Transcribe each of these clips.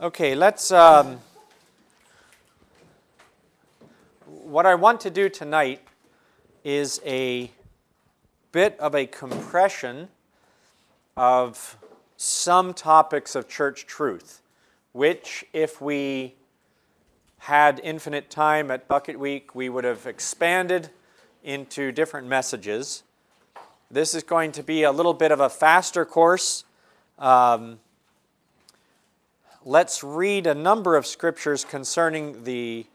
Okay, what I want to do tonight is a bit of a compression of some topics of church truth, which if we had infinite time at Bucket Week, we would have expanded into different messages. This is going to be a little bit of a faster course. Let's read a number of scriptures concerning the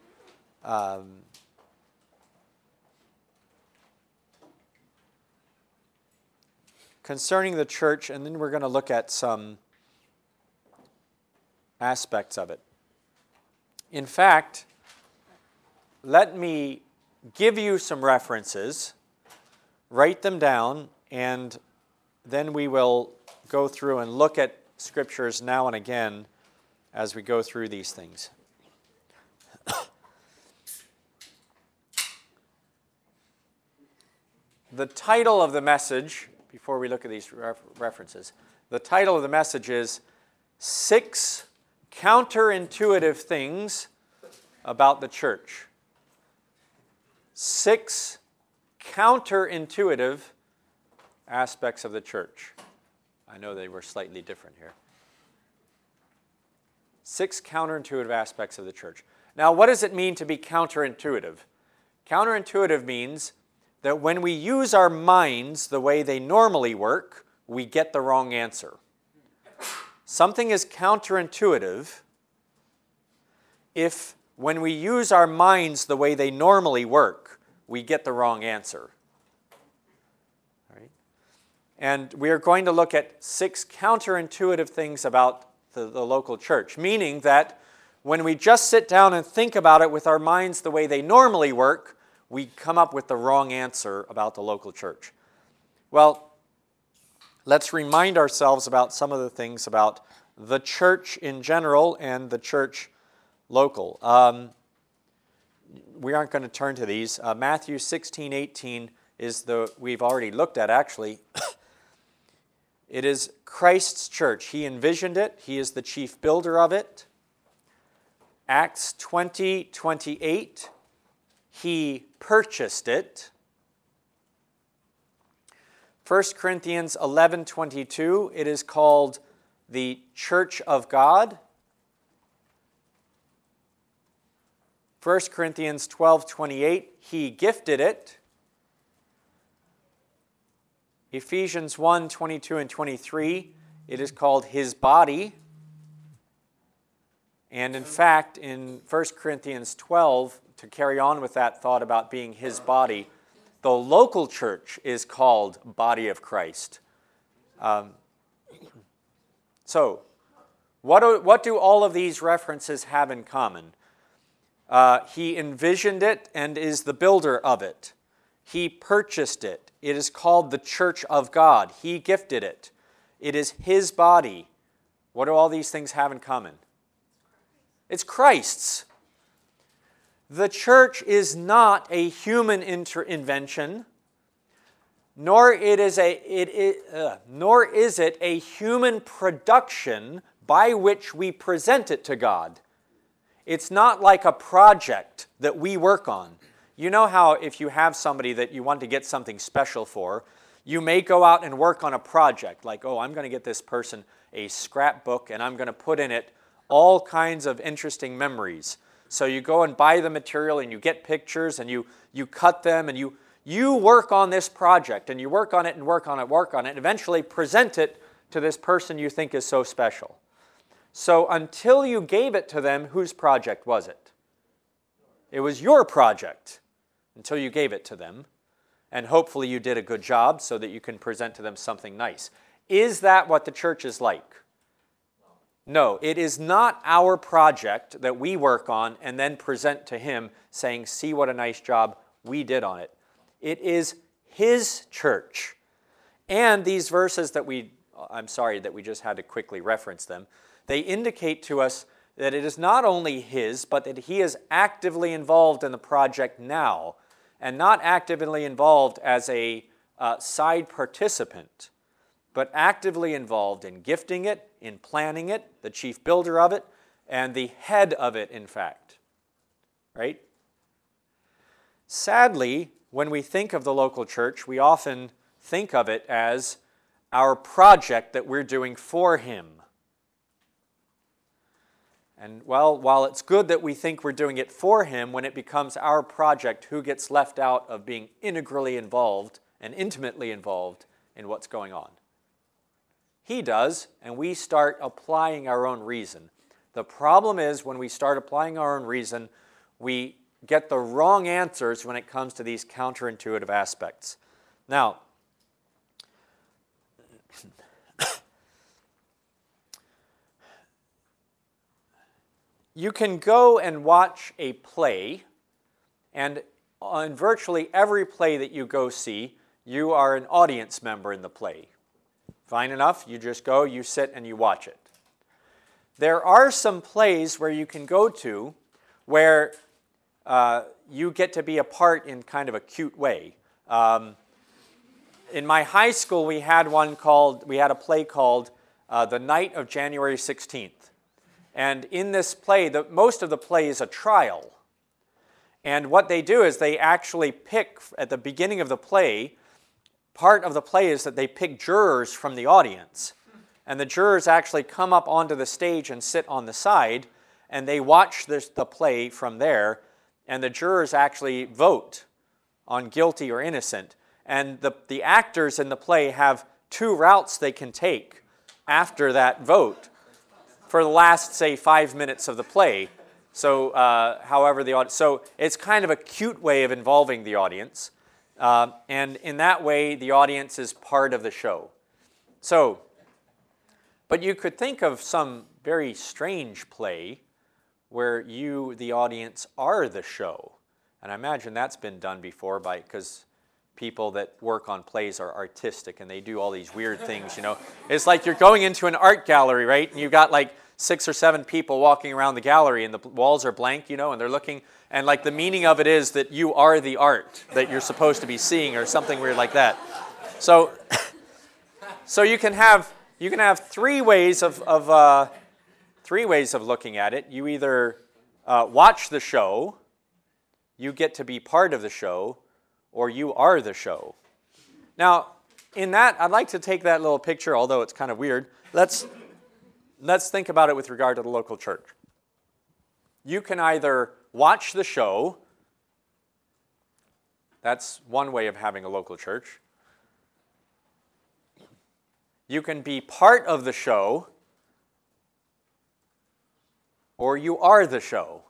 church, and then we're going to look at some aspects of it. In fact, let me give you some references, write them down, and then we will go through and look at scriptures now and again as we go through these things. The title of the message, before we look at these references, the title of the message is 6 Counterintuitive Things About the Church. 6 counterintuitive aspects of the church. I know they were slightly different here. 6 counterintuitive aspects of the church. Now, what does it mean to be counterintuitive? Counterintuitive means that when we use our minds the way they normally work, we get the wrong answer. Something is counterintuitive if when we use our minds the way they normally work, we get the wrong answer. Right? And we are going to look at 6 counterintuitive things about the local church, meaning that when we just sit down and think about it with our minds the way they normally work, we come up with the wrong answer about the local church. Well, let's remind ourselves about some of the things about the church in general and the church local. We aren't going to turn to these. Matthew 16:18 is we've already looked at actually. It is Christ's church. He envisioned it. He is the chief builder of it. Acts 20:28, he purchased it. 1 Corinthians 11:22, it is called the church of God. 1 Corinthians 12:28, he gifted it. Ephesians 1:22 and 23, it is called his body. And in fact, in 1 Corinthians 12, to carry on with that thought about being his body, the local church is called body of Christ. So, what do all of these references have in common? He envisioned it and is the builder of it. He purchased it. It is called the church of God. He gifted it. It is his body. What do all these things have in common? It's Christ's. The church is not a human invention, nor is it a human production by which we present it to God. It's not like a project that we work on. You know how if you have somebody that you want to get something special for, you may go out and work on a project, like, I'm going to get this person a scrapbook and I'm going to put in it all kinds of interesting memories. So you go and buy the material and you get pictures and you cut them and you work on this project and you work on it and work on it and eventually present it to this person you think is so special. So until you gave it to them, whose project was it? It was your project until you gave it to them. And hopefully you did a good job so that you can present to them something nice. Is that what the church is like? No, it is not our project that we work on and then present to him saying, see what a nice job we did on it. It is his church. And these verses that we just had to quickly reference them, they indicate to us that it is not only his, but that he is actively involved in the project now, and not actively involved as a side participant, but actively involved in gifting it, in planning it, the chief builder of it, and the head of it, in fact. Right? Sadly, when we think of the local church, we often think of it as our project that we're doing for Him. And well, while it's good that we think we're doing it for Him, when it becomes our project, who gets left out of being integrally involved and intimately involved in what's going on? He does, and we start applying our own reason. The problem is when we start applying our own reason, we get the wrong answers when it comes to these counterintuitive aspects. Now, you can go and watch a play, and on virtually every play that you go see, you are an audience member in the play. Fine enough, you just go, you sit, and you watch it. There are some plays where you can go to where you get to be a part in kind of a cute way. In my high school, we had a play called The Night of January 16th. And in this play, most of the play is a trial. And what they do is they actually pick, at the beginning of the play, part of the play is that they pick jurors from the audience. And the jurors actually come up onto the stage and sit on the side, and they watch the play from there, and the jurors actually vote on guilty or innocent. And the actors in the play have two routes they can take after that vote for the last, say, 5 minutes of the play. So, so it's kind of a cute way of involving the audience. And in that way, the audience is part of the show. So, but you could think of some very strange play where you, the audience, are the show. And I imagine that's been done before because people that work on plays are artistic and they do all these weird things, you know. It's like you're going into an art gallery, right? And you've got like 6 or 7 people walking around the gallery and the walls are blank, you know, and they're looking, and like the meaning of it is that you are the art that you're supposed to be seeing or something weird like that. So you can have 3 ways of looking at it. You either watch the show, you get to be part of the show, or you are the show. Now, in that, I'd like to take that little picture, although it's kind of weird. Let's think about it with regard to the local church. You can either watch the show. That's one way of having a local church. You can be part of the show, or you are the show.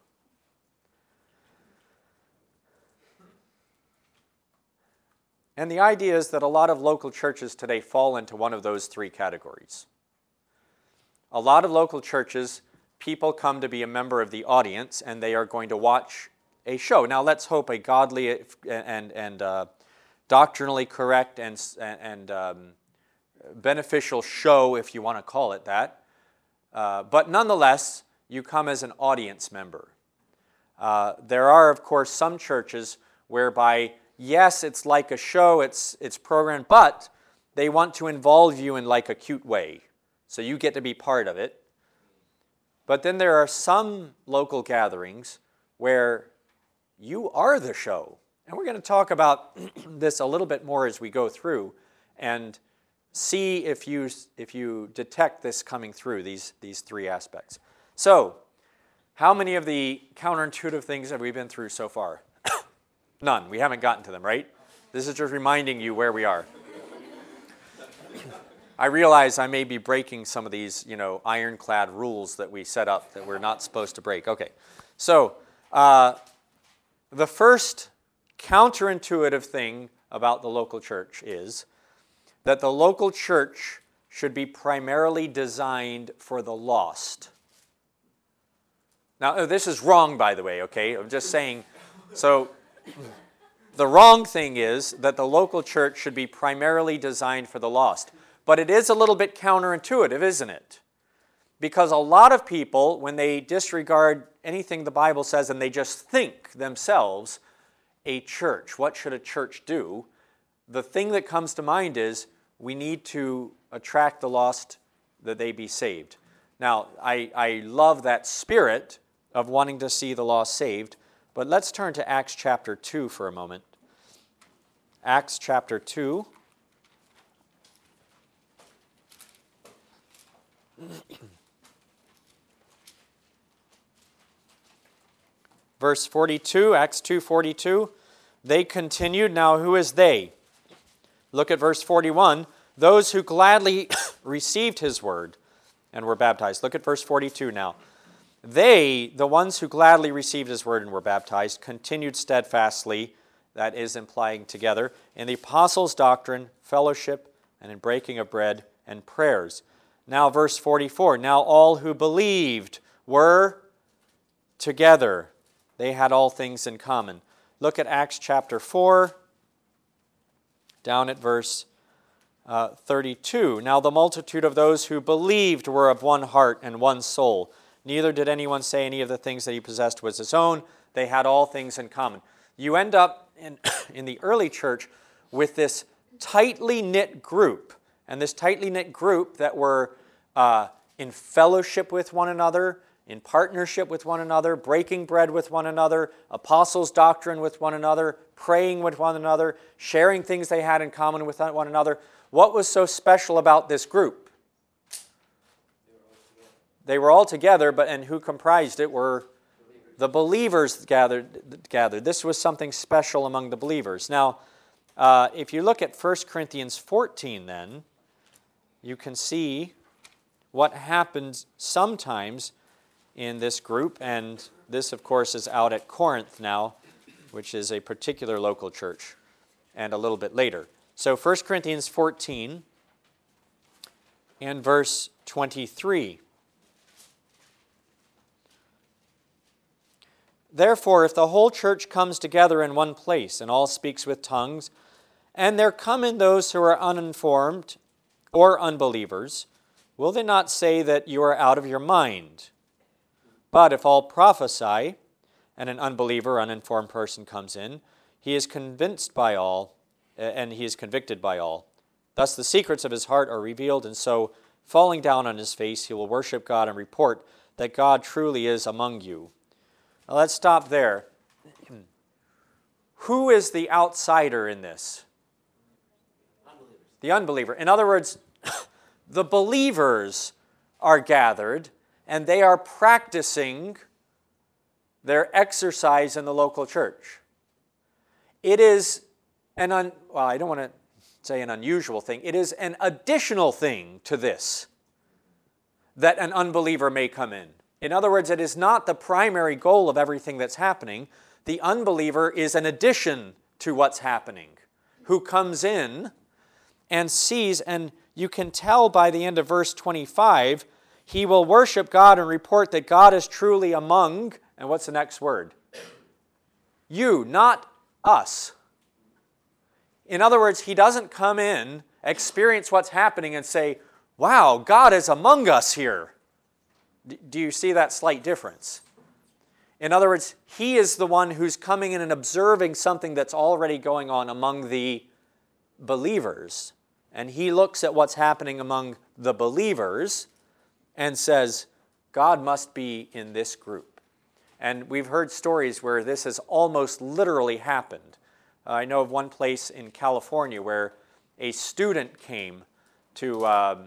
And the idea is that a lot of local churches today fall into one of those 3 categories. A lot of local churches, people come to be a member of the audience, and they are going to watch a show. Now, let's hope a godly and doctrinally correct and beneficial show, if you want to call it that. But nonetheless, you come as an audience member. There are, of course, some churches whereby, yes, it's like a show, it's programmed, but they want to involve you in like a cute way. So you get to be part of it. But then there are some local gatherings where you are the show. And we're going to talk about this a little bit more as we go through and see if you detect this coming through, these 3 aspects. So, how many of the counterintuitive things have we been through so far? None. We haven't gotten to them, right? This is just reminding you where we are. I realize I may be breaking some of these, ironclad rules that we set up that we're not supposed to break. Okay. So, the first counterintuitive thing about the local church is that the local church should be primarily designed for the lost. Now, this is wrong, by the way, okay? I'm just saying, so the wrong thing is that the local church should be primarily designed for the lost. But it is a little bit counterintuitive, isn't it? Because a lot of people, when they disregard anything the Bible says and they just think themselves, a church, what should a church do? The thing that comes to mind is we need to attract the lost that they be saved. Now, I love that spirit of wanting to see the lost saved, but let's turn to Acts chapter 2 for a moment. Acts chapter 2. Verse 42, Acts 2:42. They continued. Now, who is they? Look at verse 41. Those who gladly received his word and were baptized. Look at verse 42 now. They, the ones who gladly received his word and were baptized, continued steadfastly, that is implying together, in the apostles' doctrine, fellowship, and in breaking of bread and prayers. Now verse 44. Now all who believed were together. They had all things in common. Look at Acts chapter 4, down at verse 32. Now the multitude of those who believed were of one heart and one soul. Neither did anyone say any of the things that he possessed was his own. They had all things in common. You end up in the early church with this tightly knit group. And this tightly knit group that were in fellowship with one another, in partnership with one another, breaking bread with one another, apostles' doctrine with one another, praying with one another, sharing things they had in common with one another. What was so special about this group? They were all together, and who comprised it were the believers gathered. This was something special among the believers. Now, if you look at 1 Corinthians 14 then, you can see what happens sometimes in this group, and this, of course, is out at Corinth now, which is a particular local church, and a little bit later. So 1 Corinthians 14 and verse 23. Therefore, if the whole church comes together in one place, and all speaks with tongues, and there come in those who are uninformed or unbelievers, will they not say that you are out of your mind? But if all prophesy, and an unbeliever, uninformed person comes in, he is convinced by all, and he is convicted by all. Thus the secrets of his heart are revealed, and so, falling down on his face, he will worship God and report that God truly is among you. Now let's stop there. Who is the outsider in this? The unbeliever. In other words, the believers are gathered, and they are practicing their exercise in the local church. It is I don't want to say an unusual thing. It is an additional thing to this that an unbeliever may come in. In other words, it is not the primary goal of everything that's happening. The unbeliever is an addition to what's happening, who comes in and sees, and you can tell by the end of verse 25, he will worship God and report that God is truly among, and what's the next word? You, not us. In other words, he doesn't come in, experience what's happening, and say, wow, God is among us here. Do you see that slight difference? In other words, he is the one who's coming in and observing something that's already going on among the believers. And he looks at what's happening among the believers and says, God must be in this group. And we've heard stories where this has almost literally happened. I know of one place in California where a student came to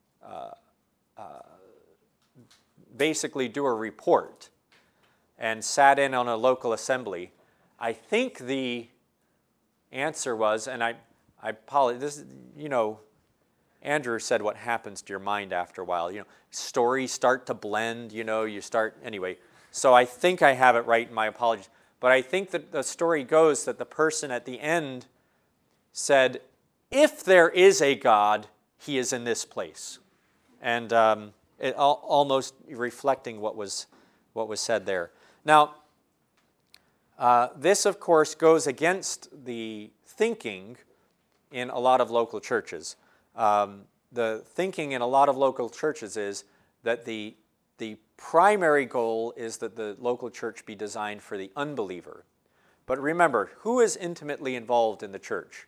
basically do a report and sat in on a local assembly. I think the answer was, and I apologize, Andrew said what happens to your mind after a while. Stories start to blend, anyway. So I think I have it right, and my apologies. But I think that the story goes that the person at the end said, if there is a God, he is in this place. And almost reflecting what was said there. Now, this, of course, goes against the thinking in a lot of local churches. The thinking in a lot of local churches is that the primary goal is that the local church be designed for the unbeliever. But remember, who is intimately involved in the church?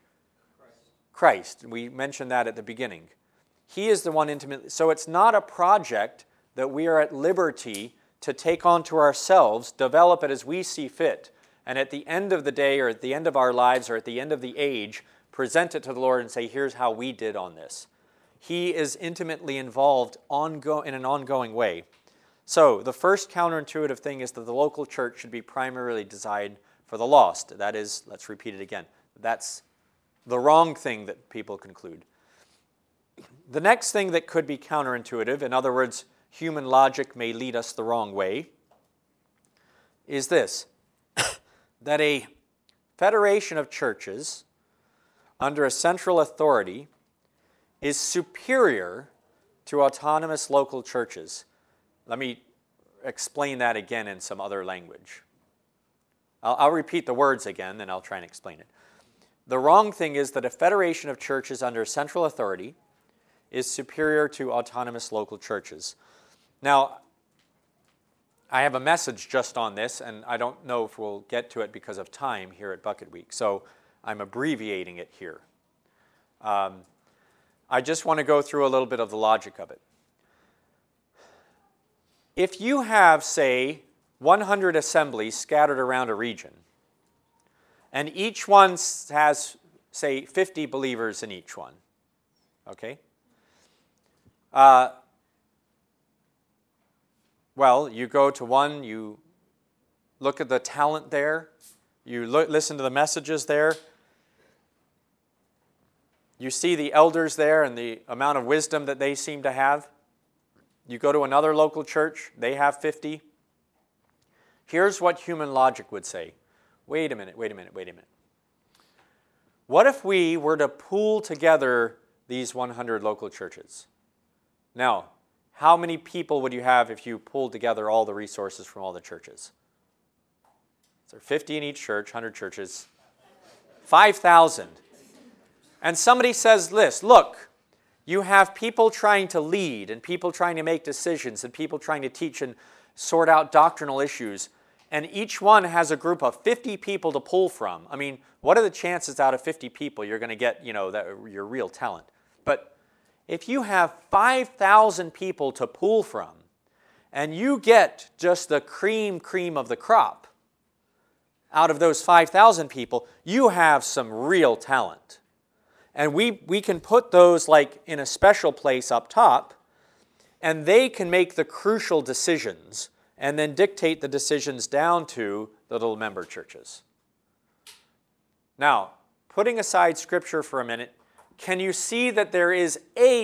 Christ. We mentioned that at the beginning. He is the one intimately. So it's not a project that we are at liberty to take onto ourselves, develop it as we see fit, and at the end of the day or at the end of our lives or at the end of the age, present it to the Lord and say, here's how we did on this. He is intimately involved in an ongoing way. So the first counterintuitive thing is that the local church should be primarily designed for the lost. That is, let's repeat it again, that's the wrong thing that people conclude. The next thing that could be counterintuitive, in other words, human logic may lead us the wrong way, is this, that a federation of churches under a central authority is superior to autonomous local churches. Let me explain that again in some other language. I'll repeat the words again, then I'll try and explain it. The wrong thing is that a federation of churches under central authority is superior to autonomous local churches. Now, I have a message just on this, and I don't know if we'll get to it because of time here at Bucket Week, so I'm abbreviating it here. I just want to go through a little bit of the logic of it. If you have, say, 100 assemblies scattered around a region, and each one has, say, 50 believers in each one, okay? Well, you go to one, you look at the talent there, you listen to the messages there, you see the elders there and the amount of wisdom that they seem to have. You go to another local church, they have 50. Here's what human logic would say. Wait a minute. What if we were to pool together these 100 local churches? Now, how many people would you have if you pulled together all the resources from all the churches? So 50 in each church, 100 churches, 5,000. And somebody says this, look, you have people trying to lead and people trying to make decisions and people trying to teach and sort out doctrinal issues, and each one has a group of 50 people to pull from. I mean, what are the chances out of 50 people you're going to get, your real talent? But if you have 5,000 people to pull from, and you get just the cream of the crop out of those 5,000 people, you have some real talent. And we can put those like in a special place up top, and they can make the crucial decisions and then dictate the decisions down to the little member churches. Now, putting aside Scripture for a minute, can you see that there is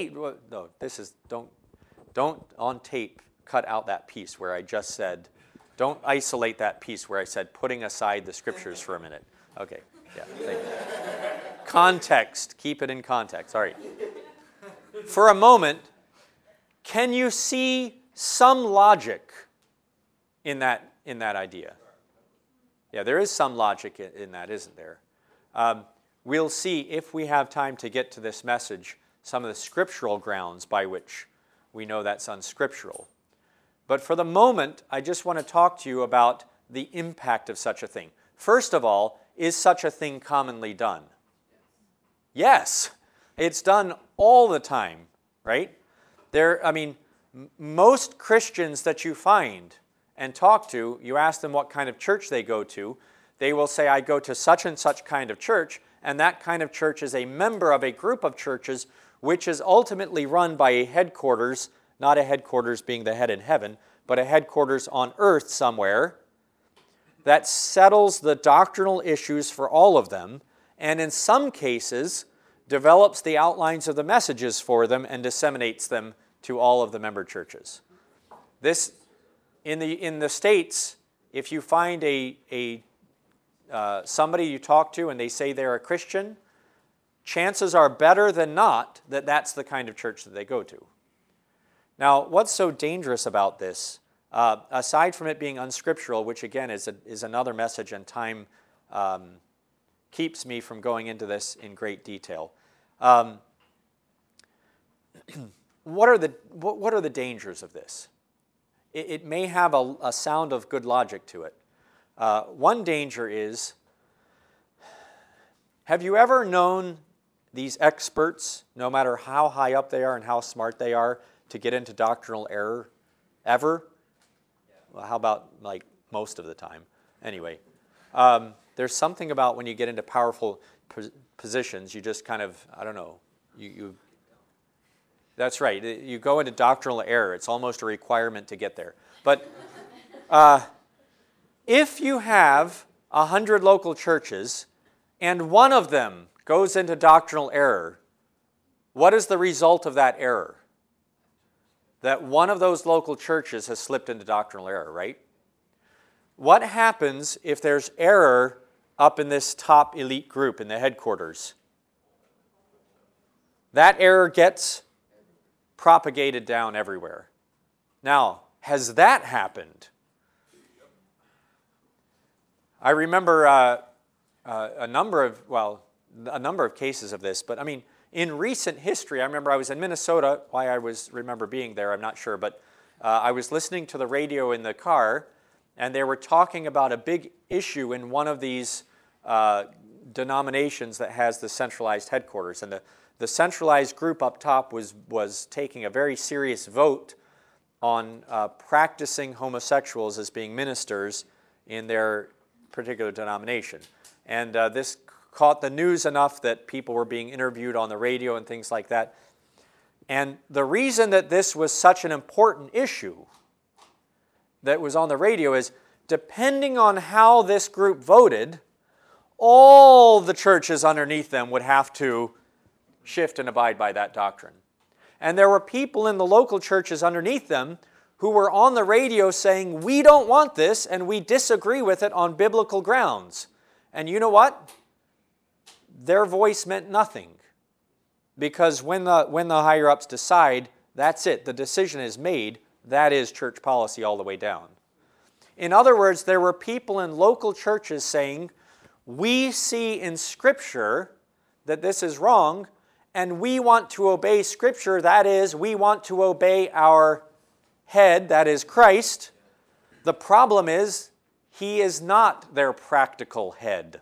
don't on tape cut out that piece where I just said, don't isolate that piece where I said putting aside the Scriptures for a minute. Okay, yeah, thank you. Context, keep it in context. All right. For a moment, can you see some logic in that idea? Yeah, there is some logic in that, isn't there? We'll see, if we have time to get to this message, some of the scriptural grounds by which we know that's unscriptural. But for the moment, I just want to talk to you about the impact of such a thing. First of all, is such a thing commonly done? Yes, it's done all the time, right? Most Christians that you find and talk to, you ask them what kind of church they go to, they will say, I go to such and such kind of church, and that kind of church is a member of a group of churches which is ultimately run by a headquarters, not a headquarters being the head in heaven, but a headquarters on earth somewhere that settles the doctrinal issues for all of them, and in some cases develops the outlines of the messages for them and disseminates them to all of the member churches. This, in the States, if you find somebody you talk to and they say they're a Christian, chances are better than not that that's the kind of church that they go to. Now, what's so dangerous about this, aside from it being unscriptural, which again is another message, and time keeps me from going into this in great detail. What are the dangers of this? It may have a sound of good logic to it. One danger is, have you ever known these experts, no matter how high up they are and how smart they are, to get into doctrinal error Ever? Well, how about like most of the time? Anyway, there's something about when you get into powerful positions, you just kind of, I don't know, you that's right. You go into doctrinal error. It's almost a requirement to get there. But if you have 100 local churches and one of them goes into doctrinal error, what is the result of that error? That one of those local churches has slipped into doctrinal error, right? What happens if there's error up in this top elite group in the headquarters? That error gets propagated down everywhere. Now, has that happened? I remember a number of cases of this, but I mean, in recent history, I remember I was in Minnesota. Why I remember being there, I'm not sure, but I was listening to the radio in the car, and they were talking about a big issue in one of these denominations that has the centralized headquarters, and the centralized group up top was taking a very serious vote on practicing homosexuals as being ministers in their particular denomination. And this caught the news enough that people were being interviewed on the radio and things like that. And the reason that this was such an important issue that was on the radio is, depending on how this group voted, all the churches underneath them would have to shift and abide by that doctrine. And there were people in the local churches underneath them who were on the radio saying, we don't want this and we disagree with it on biblical grounds. And you know what? Their voice meant nothing. Because when the higher-ups decide, that's it. The decision is made. That is church policy all the way down. In other words, there were people in local churches saying, we see in Scripture that this is wrong, and we want to obey Scripture. That is, we want to obey our head, that is Christ. The problem is, he is not their practical head.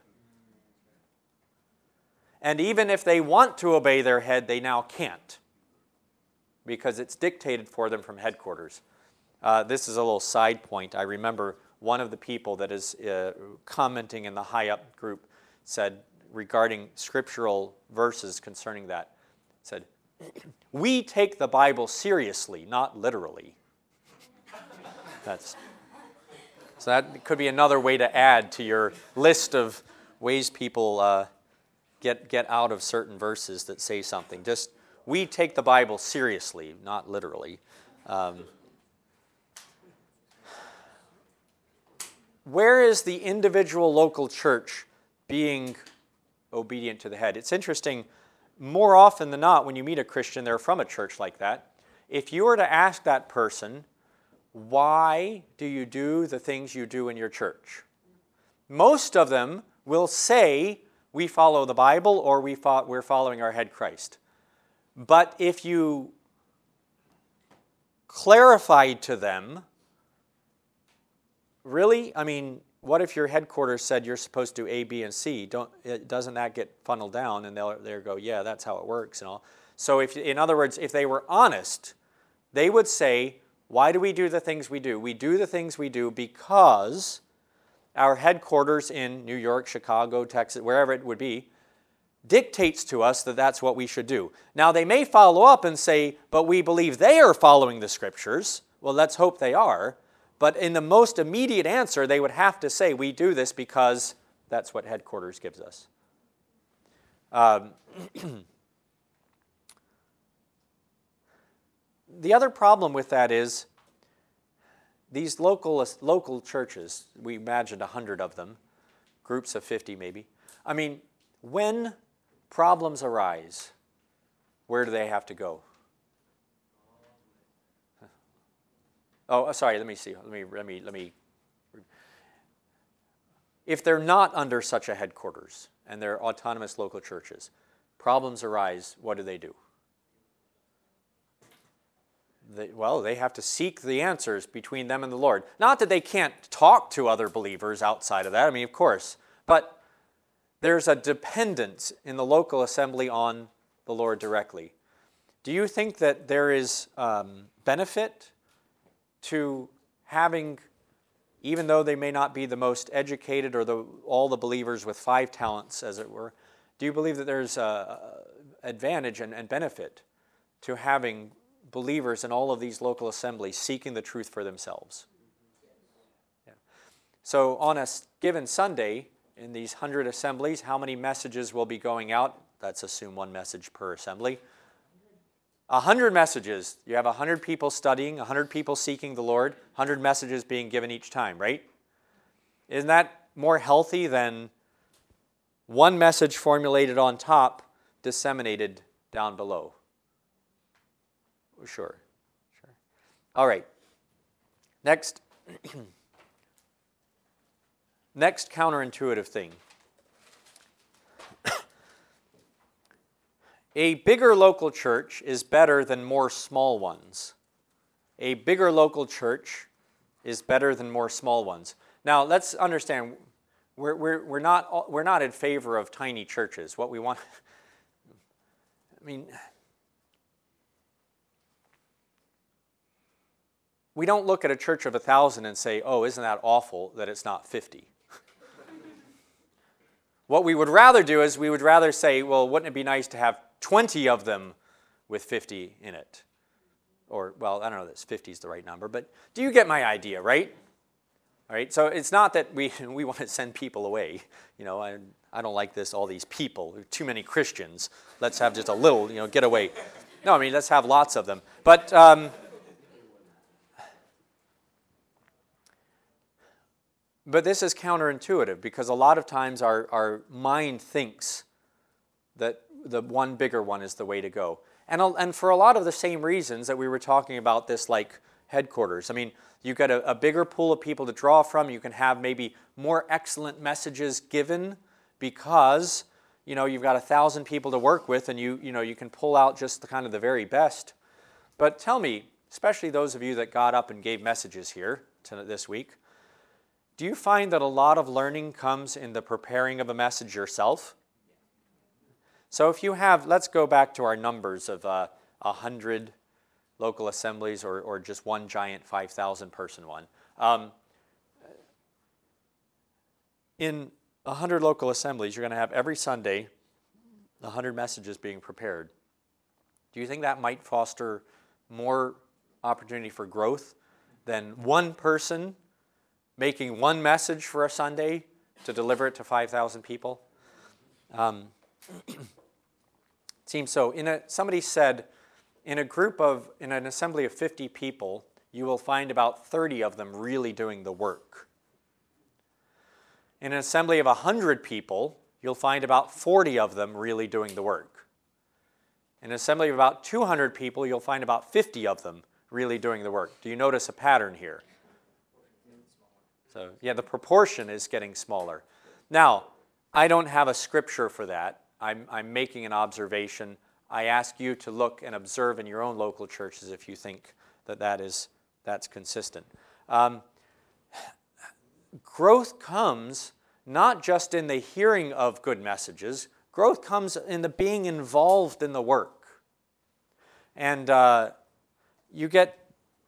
And even if they want to obey their head, they now can't, because it's dictated for them from headquarters. This is a little side point. I remember one of the people that is commenting in the high-up group said, regarding scriptural verses concerning that, said, we take the Bible seriously, not literally. So that could be another way to add to your list of ways people get out of certain verses that say something. Just, we take the Bible seriously, not literally. Where is the individual local church being obedient to the head? It's interesting, more often than not, when you meet a Christian, they're from a church like that. If you were to ask that person, why do you do the things you do in your church? Most of them will say, we follow the Bible, or we're following our head Christ. But if you clarified to them, really? I mean, what if your headquarters said you're supposed to do A, B, and C? Doesn't that get funneled down? And they'll go, yeah, that's how it works and all. So in other words, if they were honest, they would say, why do we do the things we do? We do the things we do because our headquarters in New York, Chicago, Texas, wherever it would be, dictates to us that that's what we should do. Now, they may follow up and say, but we believe they are following the Scriptures. Well, let's hope they are. But in the most immediate answer, they would have to say, we do this because that's what headquarters gives us. The other problem with that is these local churches, we imagined 100 of them, groups of 50 maybe. I mean, when problems arise, where do they have to go? Oh, sorry, let me see. Let me. If they're not under such a headquarters and they're autonomous local churches, problems arise, what do? They have to seek the answers between them and the Lord. Not that they can't talk to other believers outside of that, I mean, of course, but there's a dependence in the local assembly on the Lord directly. Do you think that there is benefit to having, even though they may not be the most educated or all the believers with 5 talents, as it were, do you believe that there's advantage and benefit to having believers in all of these local assemblies seeking the truth for themselves? Yeah. So on a given Sunday, in these 100 assemblies, how many messages will be going out? Let's assume 1 message per assembly. 100 messages. You have 100 people studying, 100 people seeking the Lord, 100 messages being given each time, right? Isn't that more healthy than 1 message formulated on top, disseminated down below? Sure. All right. Next counterintuitive thing. A bigger local church is better than more small ones. A bigger local church is better than more small ones. Now, let's understand, we're not in favor of tiny churches. What we want, we don't look at a church of 1,000 and say, oh, isn't that awful that it's not 50? What we would rather do is we would rather say, well, wouldn't it be nice to have 20 of them with 50 in it? Or, well, I don't know that 50 is the right number, but do you get my idea, right? All right, so it's not that we want to send people away. I don't like this, all these people, too many Christians. Let's have just a little, get away. No, let's have lots of them. But this is counterintuitive because a lot of times our mind thinks that the one bigger one is the way to go. And for a lot of the same reasons that we were talking about this, like headquarters. You've got a bigger pool of people to draw from. You can have maybe more excellent messages given because, you've got 1,000 people to work with and you can pull out just the very best. But tell me, especially those of you that got up and gave messages here this week, do you find that a lot of learning comes in the preparing of a message yourself? So if you have, let's go back to our numbers of 100 local assemblies or just one giant 5,000 person one. In 100 local assemblies, you're going to have every Sunday 100 messages being prepared. Do you think that might foster more opportunity for growth than one person making one message for a Sunday to deliver it to 5,000 people? It seems so. Somebody said, in an assembly of 50 people, you will find about 30 of them really doing the work. In an assembly of 100 people, you'll find about 40 of them really doing the work. In an assembly of about 200 people, you'll find about 50 of them really doing the work. Do you notice a pattern here? So, yeah, the proportion is getting smaller. Now, I don't have a scripture for that. I'm making an observation. I ask you to look and observe in your own local churches if you think that's consistent. Growth comes not just in the hearing of good messages. Growth comes in the being involved in the work. And you get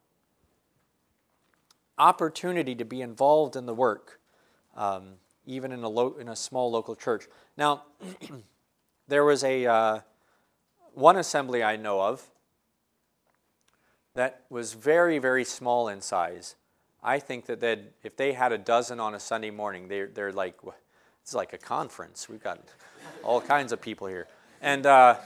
opportunity to be involved in the work, even in a small local church. Now, there was one assembly I know of that was very, very small in size. I think that if they had a dozen on a Sunday morning, they're like, it's like a conference. We've got all kinds of people here. And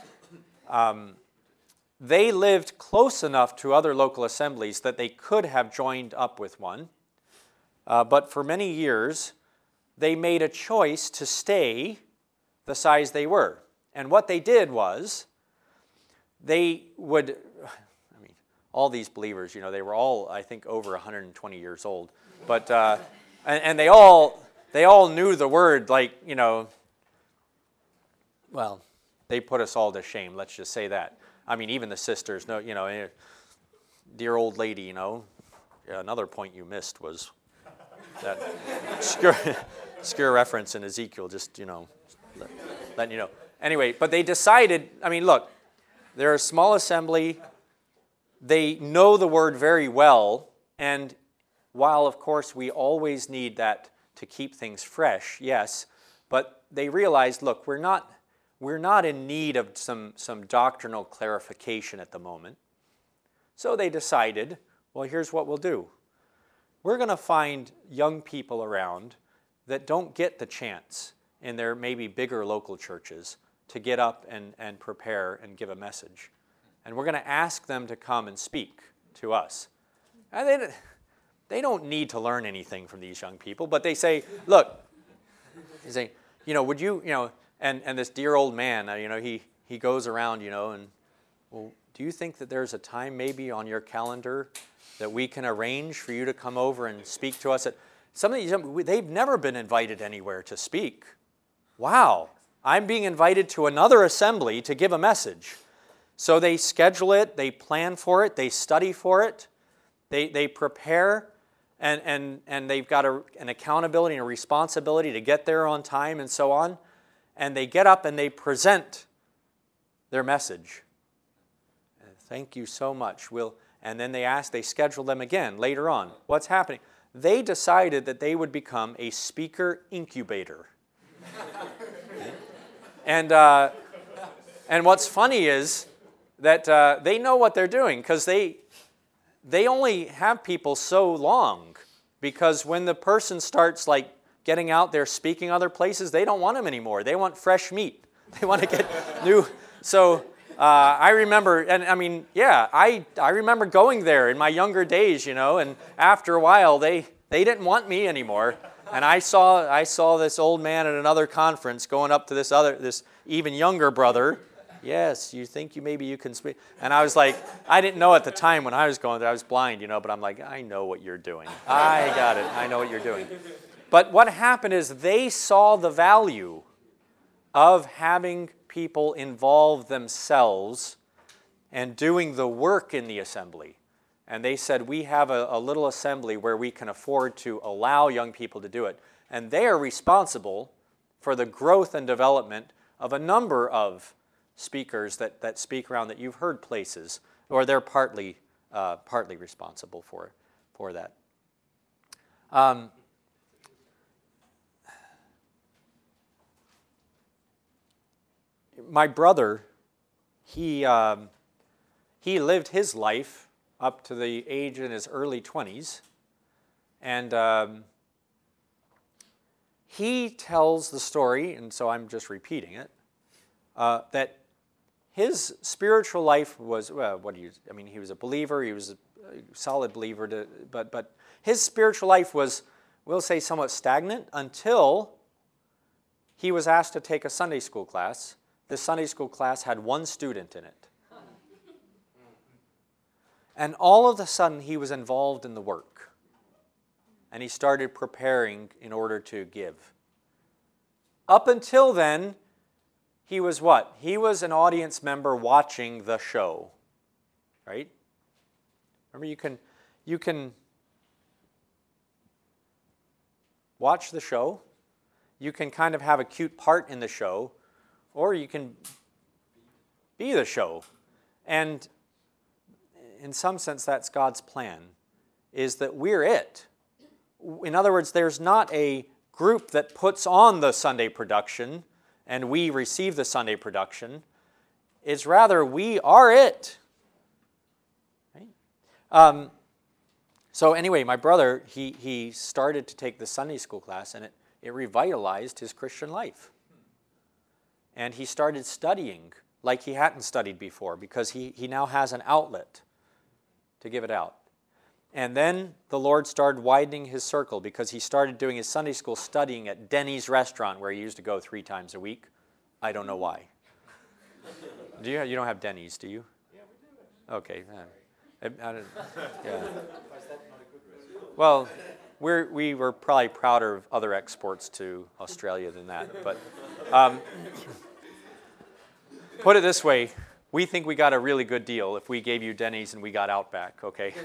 they lived close enough to other local assemblies that they could have joined up with one. But for many years, they made a choice to stay the size they were. And what they did was, they would, all these believers, they were all, I think, over 120 years old. But, and they all knew the word, well, they put us all to shame, let's just say that. Even the sisters, dear old lady, another point you missed was that obscure reference in Ezekiel, just, letting you know. Anyway, but they decided, look, they're a small assembly. They know the word very well, And while, of course, we always need that to keep things fresh, yes, but they realized, look, we're not in need of some doctrinal clarification at the moment. So they decided, well, here's what we'll do. We're going to find young people around that don't get the chance in their maybe bigger local churches to get up and prepare and give a message. And we're going to ask them to come and speak to us. And they don't need to learn anything from these young people, but they say, look, would you, and this dear old man, he goes around, and, well, do you think that there's a time maybe on your calendar that we can arrange for you to come over and speak to us? Some of these, they've never been invited anywhere to speak. Wow, I'm being invited to another assembly to give a message. So they schedule it, they plan for it, they study for it, they prepare, and they've got an accountability and a responsibility to get there on time and so on. And they get up and they present their message. Thank you so much. And then they schedule them again later on. What's happening? They decided that they would become a speaker incubator. And what's funny is that they know what they're doing, because they only have people so long, because when the person starts getting out there speaking other places, they don't want them anymore. They want fresh meat. They want to get new. So I remember, I remember going there in my younger days, and after a while they didn't want me anymore. And I saw this old man at another conference going up to this even younger brother. Yes, you think maybe you can speak. And I was like, I didn't know at the time when I was going there, I was blind, but I'm like, I know what you're doing. I got it. I know what you're doing. But what happened is they saw the value of having people involve themselves and doing the work in the assembly. And they said, we have a little assembly where we can afford to allow young people to do it. And they are responsible for the growth and development of a number of speakers that speak around that you've heard places, or they're partly responsible for that. My brother, he lived his life up to the age in his early 20s, and he tells the story, and so I'm just repeating it, that his spiritual life was, he was a believer, he was a solid believer, but his spiritual life was, we'll say, somewhat stagnant until he was asked to take a Sunday school class. The Sunday school class had one student in it. And all of a sudden, he was involved in the work. And he started preparing in order to give. Up until then, he was what? He was an audience member watching the show. Right? Remember, you can watch the show. You can kind of have a cute part in the show. Or you can be the show. And in some sense, that's God's plan, is that we're it. In other words, there's not a group that puts on the Sunday production and we receive the Sunday production. It's rather we are it. Right? So anyway, my brother, he started to take the Sunday school class, and it revitalized his Christian life. And he started studying like he hadn't studied before, because he now has an outlet to give it out. And then the Lord started widening his circle, because he started doing his Sunday school studying at Denny's restaurant, where he used to go 3 times a week. I don't know why. You don't have Denny's, do you? Yeah, we do. Okay. Yeah. Well, we were probably prouder of other exports to Australia than that. But put it this way, we think we got a really good deal if we gave you Denny's and we got Outback, okay?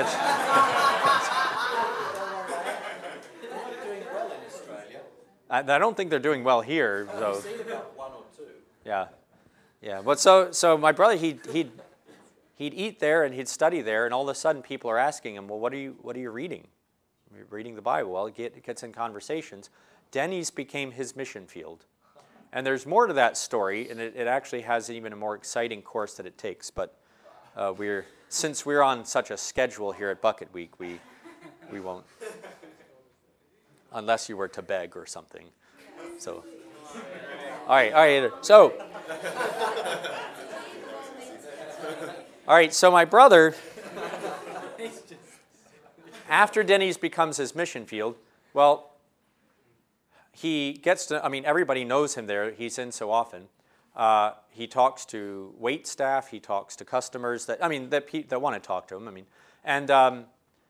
I don't think they're doing well here. So. I've seen about 1 or 2. Yeah. But so my brother, he he'd eat there and he'd study there, and all of a sudden people are asking him, well, what are you reading? You're reading the Bible. Well, it gets in conversations. Denny's became his mission field. And there's more to that story, and it actually has even a more exciting course that it takes. But since we're on such a schedule here at Bucket Week, we won't, unless you were to beg or something. So, all right. So, all right. So my brother, after Denny's becomes his mission field, well, he gets to, everybody knows him there. He's in so often. He talks to wait staff. He talks to customers that want to talk to him. And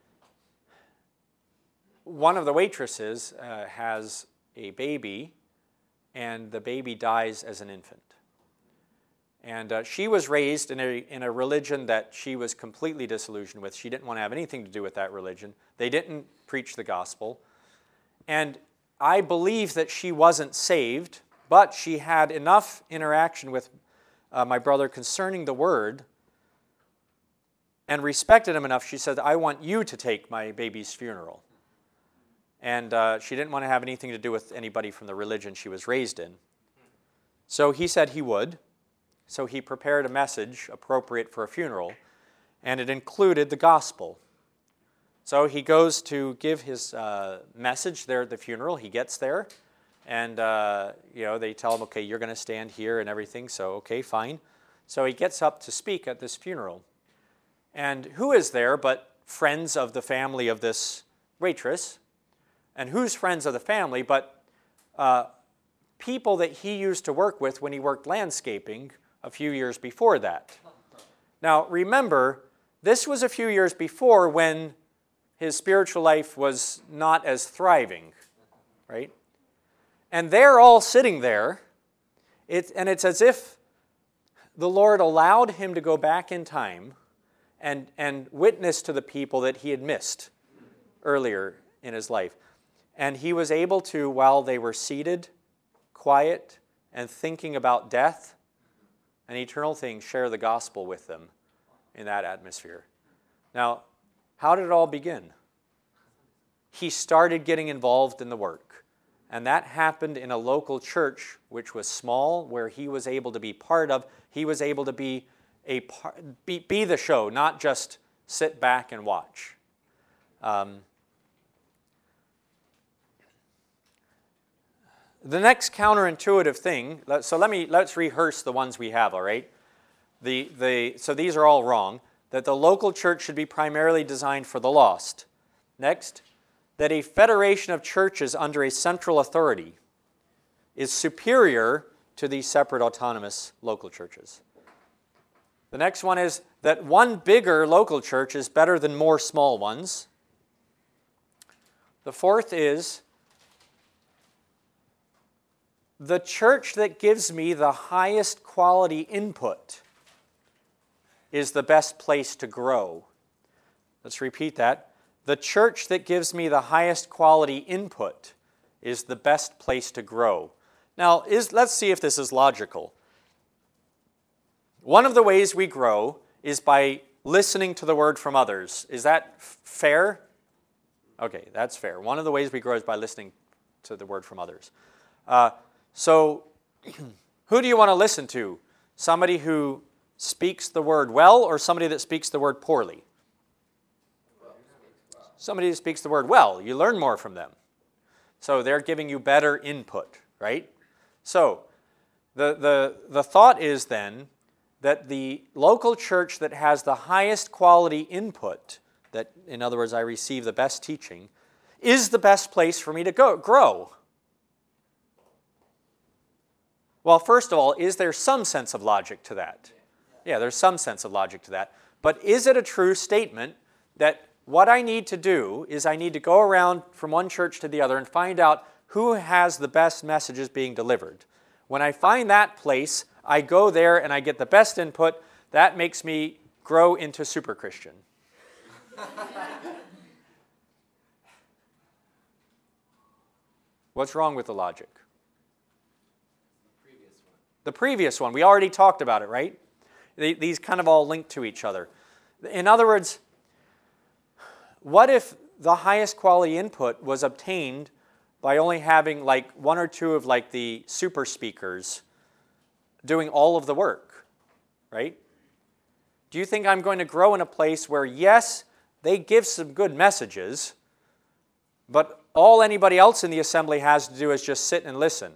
one of the waitresses has a baby, and the baby dies as an infant. And she was raised in a religion that she was completely disillusioned with. She didn't want to have anything to do with that religion. They didn't preach the gospel. And I believe that she wasn't saved, but she had enough interaction with my brother concerning the word and respected him enough. She said, I want you to take my baby's funeral. And she didn't want to have anything to do with anybody from the religion she was raised in. So he said he would. So he prepared a message appropriate for a funeral, and it included the gospel. So he goes to give his message there at the funeral. He gets there, and they tell him, okay, you're going to stand here and everything. So, okay, fine. So he gets up to speak at this funeral. And who is there but friends of the family of this waitress? And who's friends of the family but people that he used to work with when he worked landscaping a few years before that. Now, remember, this was a few years before when his spiritual life was not as thriving, right? And they're all sitting there, and it's as if the Lord allowed him to go back in time and witness to the people that he had missed earlier in his life. And he was able to, while they were seated, quiet, and thinking about death and eternal things, share the gospel with them in that atmosphere. Now, how did it all begin? He started getting involved in the work. And that happened in a local church, which was small, where he was able to be part of. He was able to be the show, not just sit back and watch. The next counterintuitive thing, so let's rehearse the ones we have, all right? So these are all wrong. That the local church should be primarily designed for the lost. Next, that a federation of churches under a central authority is superior to these separate autonomous local churches. The next one is that one bigger local church is better than more small ones. The fourth is the church that gives me the highest quality input is the best place to grow. Let's repeat that. The church that gives me the highest quality input is the best place to grow. Now, let's see if this is logical. One of the ways we grow is by listening to the word from others. Is that fair? Okay, that's fair. One of the ways we grow is by listening to the word from others. So, who do you want to listen to? Somebody who speaks the word well or somebody that speaks the word poorly? Somebody who speaks the word well. You learn more from them. So they're giving you better input, right? So the thought is then that the local church that has the highest quality input, that in other words I receive the best teaching, is the best place for me to grow. Well, first of all, is there some sense of logic to that? Yeah, there's some sense of logic to that. But is it a true statement that what I need to do is I need to go around from one church to the other and find out who has the best messages being delivered? When I find that place, I go there and I get the best input. That makes me grow into super Christian. What's wrong with the logic? The previous one. We already talked about it, right? These kind of all link to each other. In other words, what if the highest quality input was obtained by only having like one or two of like the super speakers doing all of the work, right? Do you think I'm going to grow in a place where, yes, they give some good messages, but all anybody else in the assembly has to do is just sit and listen?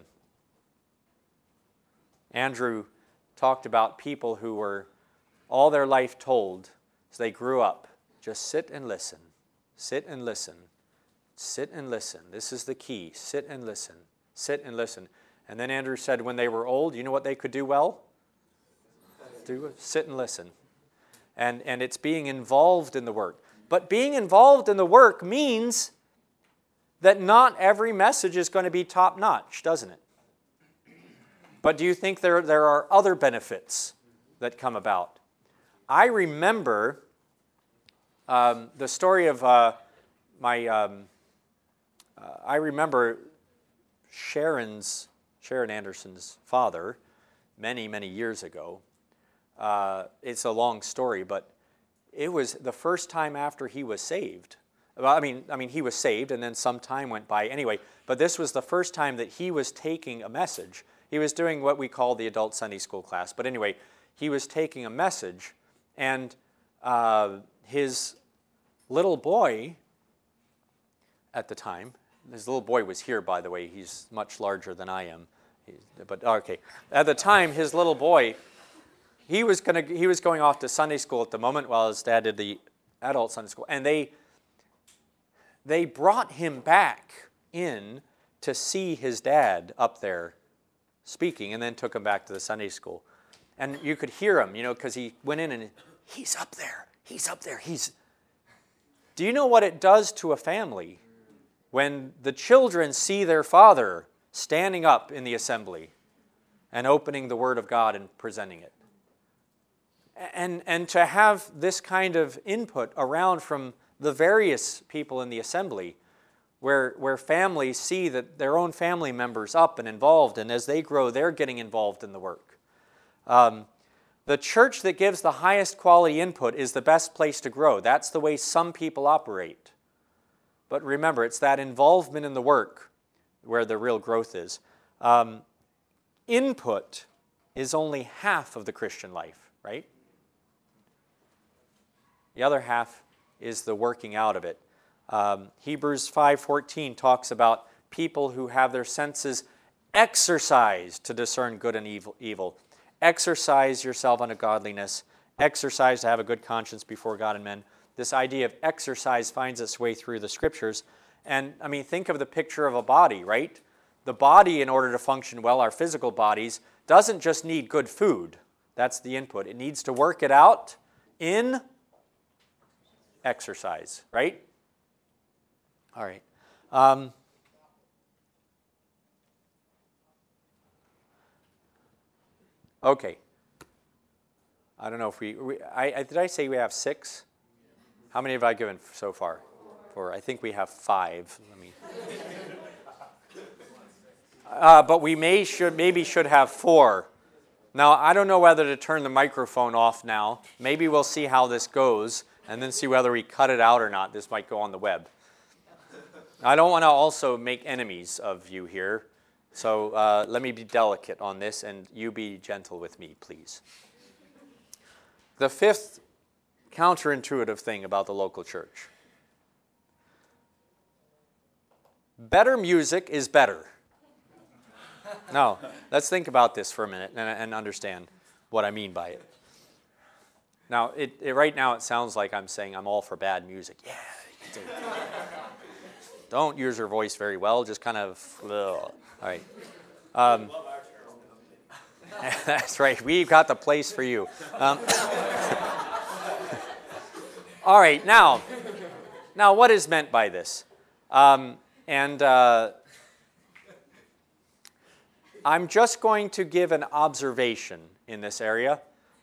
Andrew talked about people who were all their life told as they grew up, just sit and listen, sit and listen, sit and listen. This is the key, sit and listen, sit and listen. And then Andrew said when they were old, you know what they could do well? Sit and listen. And it's being involved in the work. But being involved in the work means that not every message is going to be top-notch, doesn't it? But do you think there are other benefits that come about? I remember the story of I remember Sharon Anderson's father many, many years ago. It's a long story, but it was the first time after he was saved. Well, I mean, he was saved, and then some time went by anyway. But this was the first time that he was taking a message. He was doing what we call the adult Sunday school class. But anyway, he was taking a message, and his little boy at the time, his little boy was here, by the way. He's much larger than I am. But okay, at the time, his little boy, he was going off to Sunday school at the moment while his dad did the adult Sunday school, and they brought him back in to see his dad up there speaking, and then took him back to the Sunday school. And you could hear him, because he went in and he's up there. Do you know what it does to a family when the children see their father standing up in the assembly and opening the Word of God and presenting it? And to have this kind of input around from the various people in the assembly, where families see that their own family members up and involved, and as they grow, they're getting involved in the work. The church that gives the highest quality input is the best place to grow. That's the way some people operate. But remember, it's that involvement in the work where the real growth is. Input is only half of the Christian life, right? The other half is the working out of it. Hebrews 5:14 talks about people who have their senses exercised to discern good and evil. Exercise yourself unto godliness. Exercise to have a good conscience before God and men. This idea of exercise finds its way through the Scriptures. And, think of the picture of a body, right? The body, in order to function well, our physical bodies, doesn't just need good food. That's the input. It needs to work it out in exercise, right? All right. Okay. I don't know if did I say we have 6? How many have I given so far? 4. I think we have 5. But we maybe should have 4. Now, I don't know whether to turn the microphone off now. Maybe we'll see how this goes, and then see whether we cut it out or not. This might go on the web. I don't want to also make enemies of you here, so let me be delicate on this, and you be gentle with me, please. The 5th counterintuitive thing about the local church. Better music is better. Now, let's think about this for a minute and understand what I mean by it. Now, right now it sounds like I'm saying I'm all for bad music. Yeah, don't use your voice very well, just kind of, all right. That's right, we've got the place for you. All right, now what is meant by this? I'm just going to give an observation in this area.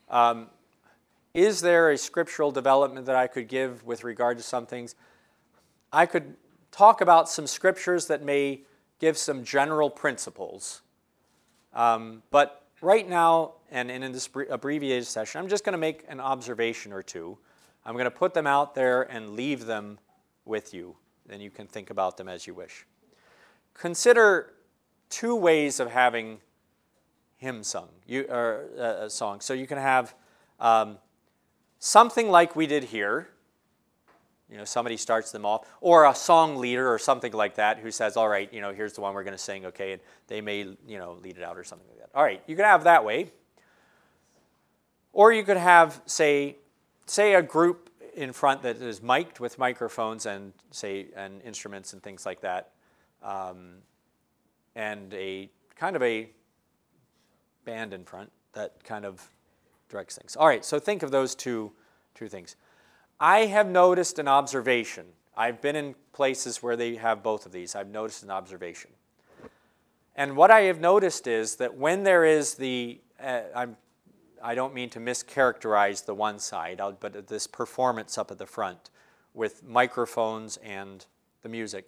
Is there a scriptural development that I could give with regard to some things? I could talk about some scriptures that may give some general principles. But right now, and in this abbreviated session, I'm just going to make an observation or two. I'm going to put them out there and leave them with you. Then you can think about them as you wish. Consider two ways of having hymn sung, a song. So you can have something like we did here. Somebody starts them off, or a song leader or something like that who says, all right, here's the one we're going to sing, okay, and they may, lead it out or something like that. All right, you can have that way. Or you could have, say a group in front that is mic'd with microphones and instruments and things like that, and a kind of a band in front that kind of directs things. All right, so think of those two things. I have noticed an observation. I've been in places where they have both of these. I've noticed an observation. And what I have noticed is that when there is I don't mean to mischaracterize the one side, but this performance up at the front with microphones and the music.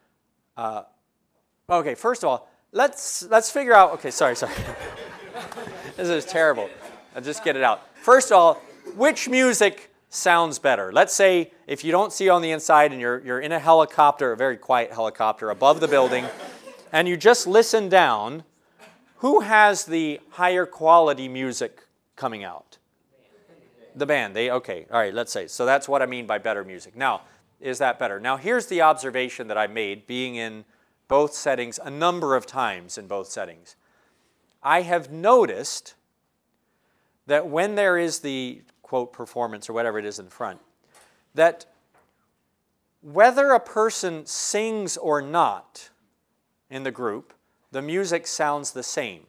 Okay, first of all, let's figure out, okay, sorry. This is terrible. I'll just get it out. First of all, which music sounds better? Let's say if you don't see on the inside and you're in a helicopter, a very quiet helicopter above the building, and you just listen down, who has the higher quality music coming out? The band. Okay, all right, let's say. So that's what I mean by better music. Now, is that better? Now, here's the observation that I made being in both settings a number of times in both settings. I have noticed that when there is the quote performance or whatever it is in front, that whether a person sings or not in the group, the music sounds the same.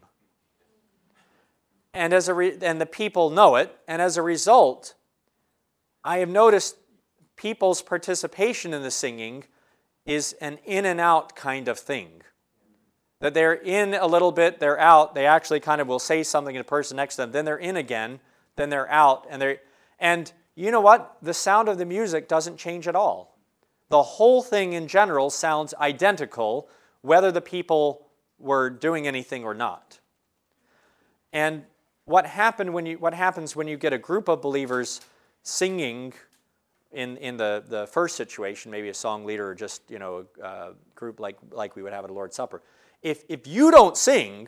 And and the people know it, and as a result, I have noticed people's participation in the singing is an in and out kind of thing. That they're in a little bit, they're out, they actually kind of will say something to the person next to them, then they're in again, then they're out, and you know what? The sound of the music doesn't change at all. The whole thing in general sounds identical, whether the people were doing anything or not. And what happens when you get a group of believers singing in the first situation, maybe a song leader or just a group like we would have at a Lord's Supper? If you don't sing,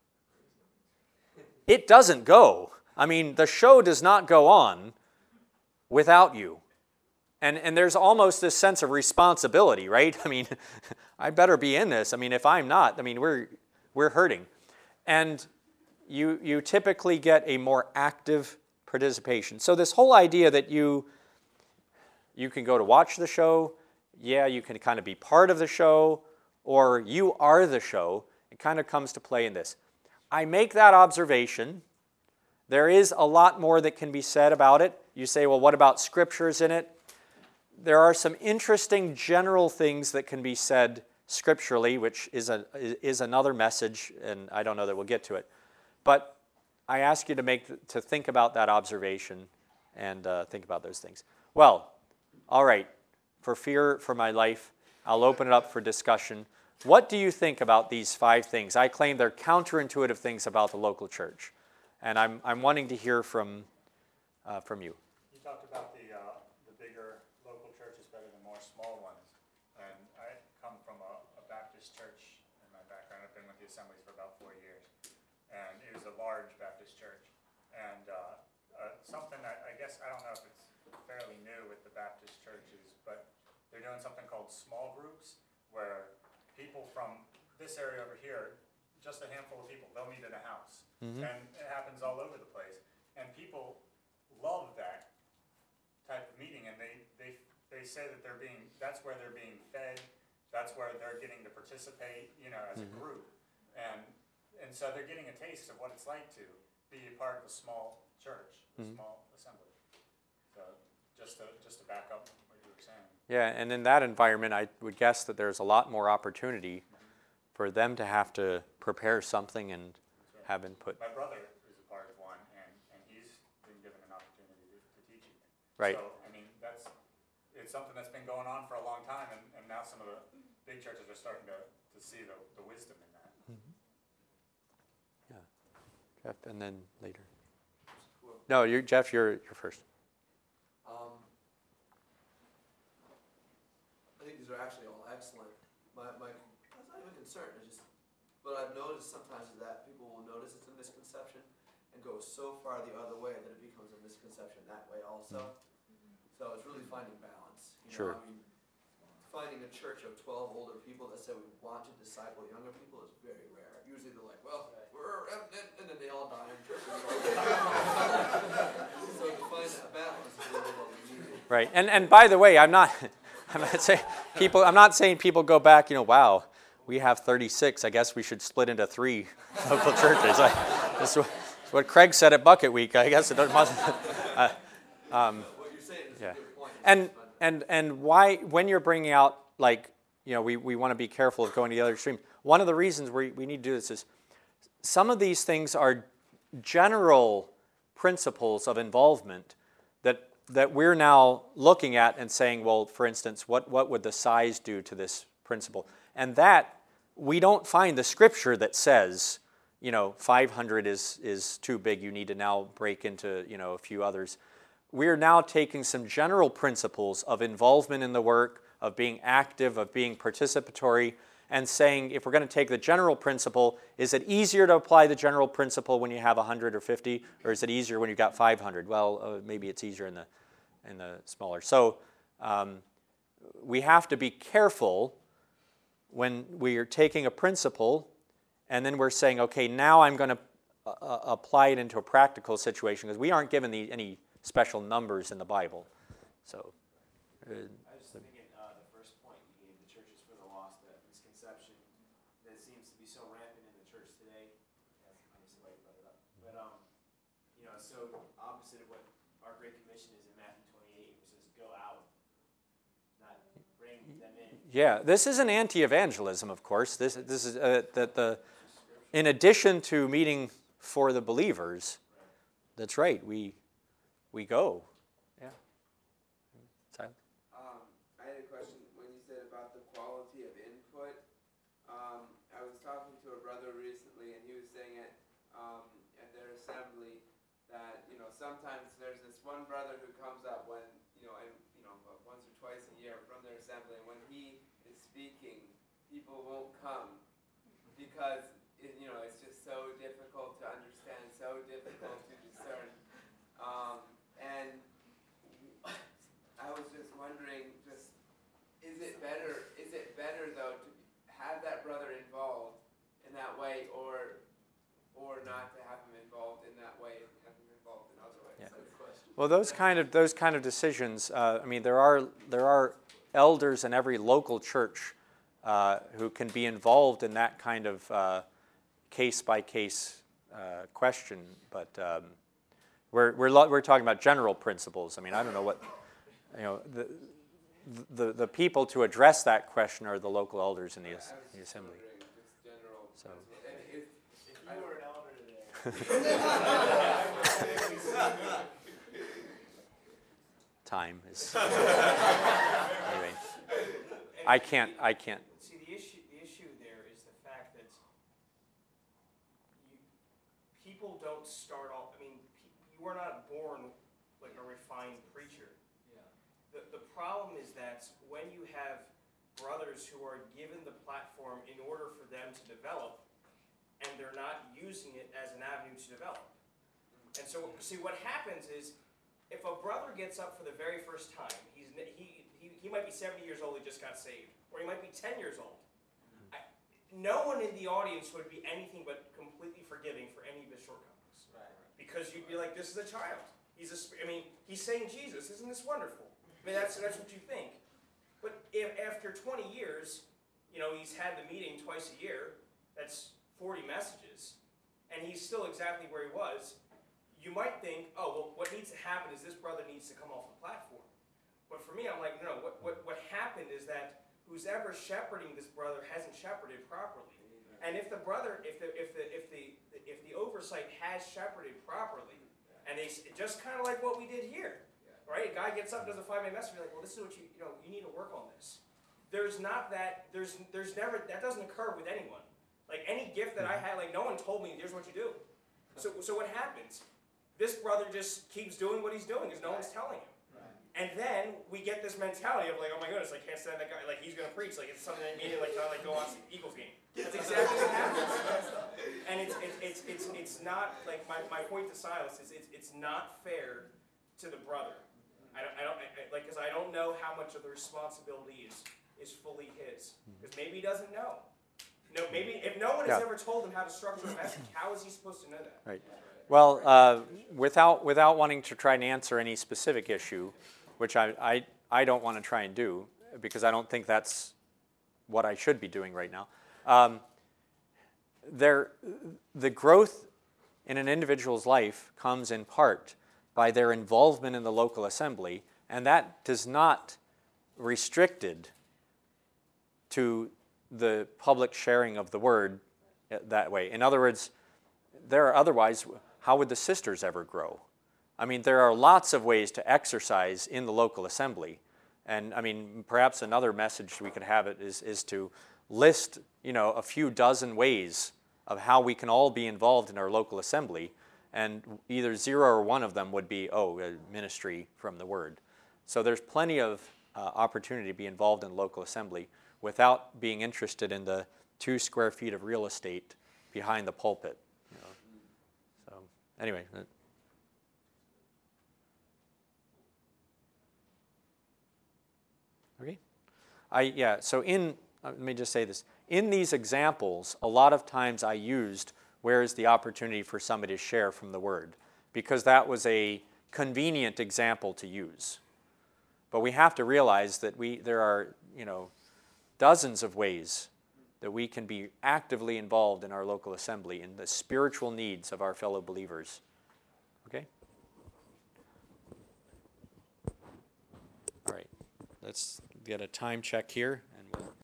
it doesn't go. I mean, the show does not go on without you. And there's almost this sense of responsibility, right? I mean, I better be in this. I mean, if I'm not, I mean, we're hurting. And you typically get a more active participation. So this whole idea that you can go to watch the show, you can kind of be part of the show, or you are the show, it kind of comes to play in this. I make that observation. There is a lot more that can be said about it. You say, well, what about scriptures in it? There are some interesting general things that can be said scripturally, which is another message, and I don't know that we'll get to it. But I ask you to think about that observation and think about those things. Well, all right, for fear for my life, I'll open it up for discussion. What do you think about these 5 things? I claim they're counterintuitive things about the local church, and I'm wanting to hear from you. You talked about the bigger local churches better than more small ones, and I come from a Baptist church in my background. I've been with the Assemblies for about 4 years, and it was a large Baptist church, and something that I guess I don't know if it's fairly new with the Baptist churches, but they're doing something called small groups where people from this area over here, just a handful of people, they'll meet at a house. Mm-hmm. And it happens all over the place. And people love that type of meeting, and they say that that's where they're being fed, that's where they're getting to participate, as a group. And so they're getting a taste of what it's like to be a part of a small church, a small assembly. So just to back up what you were saying. Yeah, and in that environment, I would guess that there's a lot more opportunity for them to have to prepare something and have input. My brother is a part of one, and he's been given an opportunity to teach it. Right. So, I mean, it's something that's been going on for a long time, and now some of the big churches are starting to see the wisdom in that. Mm-hmm. Yeah. Jeff, and then later. No, Jeff, you're first. I think these are actually all excellent. That's not even a concern. What I've noticed sometimes is that people will notice it's a misconception and go so far the other way that it becomes a misconception that way also. So it's really finding balance. Sure. I mean, finding a church of 12 older people that say we want to disciple younger people is very rare. Usually they're like, well, we're remnant, and then they all die in church. So to find that balance is really what we need. Right, and by the way, I'm not saying people go back. Wow, we have 36. I guess we should split into 3 local churches. That's what Craig said at Bucket Week. I guess it doesn't. What you're saying is a good point. And why, when you're bringing out, we want to be careful of going to the other extreme. One of the reasons we need to do this is some of these things are general principles of involvement that we're now looking at and saying, well, for instance, what would the size do to this principle? And that we don't find the scripture that says, 500 is too big. You need to now break into, a few others. We're now taking some general principles of involvement in the work, of being active, of being participatory, and saying, if we're going to take the general principle, is it easier to apply the general principle when you have 100 or 50, or is it easier when you've got 500? Well, maybe it's easier in the smaller. So we have to be careful when we are taking a principle, and then we're saying, okay, now I'm going to apply it into a practical situation, because we aren't given any special numbers in the Bible. So. I was thinking the first point you gave, the churches for the lost, that misconception that seems to be so rampant in the church today. That's obviously why you brought it up. But so opposite of what our Great Commission is in Matthew 28, which says go out, not bring them in. Yeah, this is an anti-evangelism, of course. This is in addition to meeting for the believers. That's right. We go. Yeah. Silent. I had a question when you said about the quality of input. I was talking to a brother recently, and he was saying at their assembly that sometimes there's this one brother who comes up when once or twice a year from their assembly, and when he is speaking, people won't come because it's just so difficult to understand, so difficult to discern. And I was just wondering, is it better though to have that brother involved in that way, or not to have him involved in that way, and have him involved in other ways? Yeah. That's a question. Well, those kind of decisions. There are elders in every local church who can be involved in that kind of case by case question, but. We're talking about general principles. I don't know what, the people to address that question are the local elders in the assembly. Just general So. principles. If you were an elder today. Time is. Anyway, I can't. See, the issue there is the fact that people don't start off. You are not born like a refined preacher. Yeah. The problem is that when you have brothers who are given the platform in order for them to develop, and they're not using it as an avenue to develop. And so, see, what happens is, if a brother gets up for the very first time, he might be 70 years old, he just got saved, or he might be 10 years old. No one in the audience would be anything but completely forgiving for any of his shortcomings. Because you'd be like, this is a child. He's saying Jesus. Isn't this wonderful? That's what you think. But if after 20 years, he's had the meeting twice a year, that's 40 messages, and he's still exactly where he was, you might think, oh, well, what needs to happen is this brother needs to come off the platform. But for me, I'm like, no, what happened is that who's ever shepherding this brother hasn't shepherded properly. And if the brother, if the oversight has shepherded properly, and they just kind of like what we did here, right? A guy gets up, does a 5-minute message, you're like, well, this is what you need to work on this. There's never that doesn't occur with anyone. Like any gift that I had, like no one told me, here's what you do. So what happens? This brother just keeps doing what he's doing because no one's telling him. And then we get this mentality of like, oh my goodness, I can't stand that guy. Like he's gonna preach. Like it's something that immediately like kind of like go watch the Eagles game. That's exactly what happens. And it's not like my point to Silas is it's not fair to the brother. I don't know how much of the responsibility is fully his because maybe he doesn't know. No, maybe if no one has ever told him how to structure a message, how is he supposed to know that? Right. Well, without wanting to try and answer any specific issue, which I don't want to try and do because I don't think that's what I should be doing right now. The growth in an individual's life comes in part by their involvement in the local assembly, and that does not restricted to the public sharing of the word that way. In other words, otherwise, how would the sisters ever grow? I mean, there are lots of ways to exercise in the local assembly. And I mean, perhaps another message we could have is to list, a few dozen ways of how we can all be involved in our local assembly. And either 0 or 1 of them would be, ministry from the word. So there's plenty of opportunity to be involved in local assembly without being interested in the 2 square feet of real estate behind the pulpit. So anyway. Okay. So let me just say this. In these examples, a lot of times I used where is the opportunity for somebody to share from the word, because that was a convenient example to use. But we have to realize that there are, dozens of ways that we can be actively involved in our local assembly in the spiritual needs of our fellow believers. Okay? All right. Let's get a time check here.